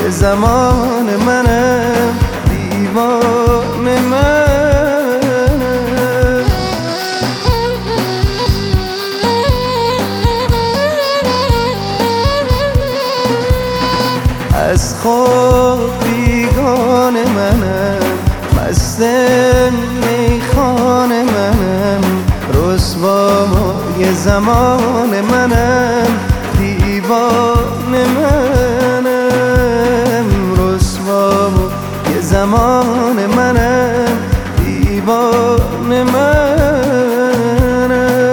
زمان منم دیوانه منم. از خود بیگانه منم، مست میخانه منم، رسوای زمان منم دیوانه منم، رسوای زمان منم دیوانه منم.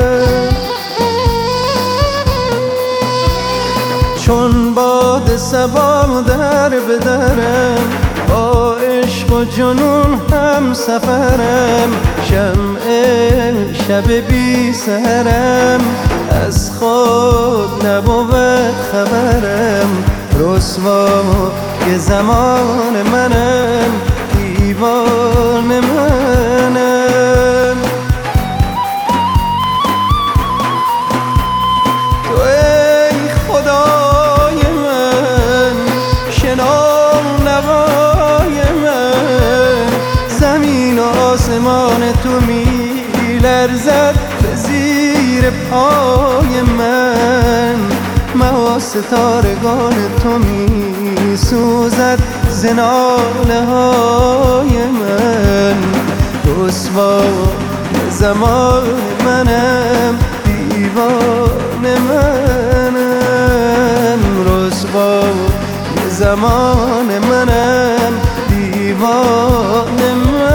چون باد صبا در به درم، با عشق و جنون هم سفرم، شمع شب بی سحرم، از خود نبود خبرم، رسوای زمان منم دیوانه منم. تو ای خدای من، شنو نوای من، زمین و آسمان تو می لرزد به زیر پای من، مه و ستارگان تو می سوزد ز ناله های من، رسوای زمان منم دیوانه منم، رسوای زمان منم دیوانه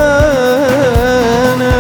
منم.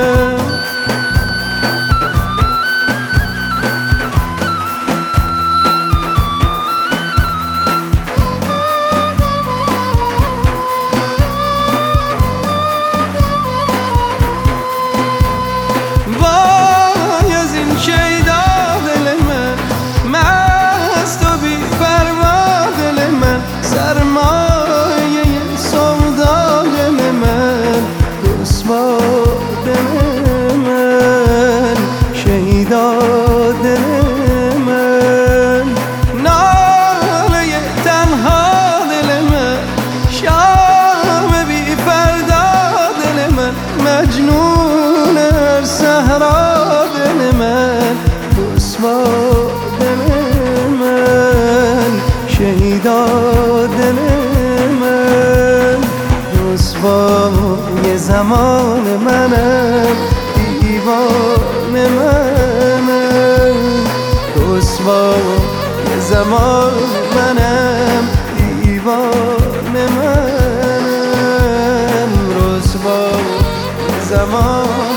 وای از این شیدا دل من، مست و بی پروا دل من، سرمایه سودا دل من، رسوا دل من، شیدا دل من، ناله تنها دل من، شام بی فردا دل من، مجنون صحرا دل من، رسوا دل من، شیدا دل من، رسوای زمان منم دیوانه منم، رسوای زمان منم دیوانه منم، رسوای زمان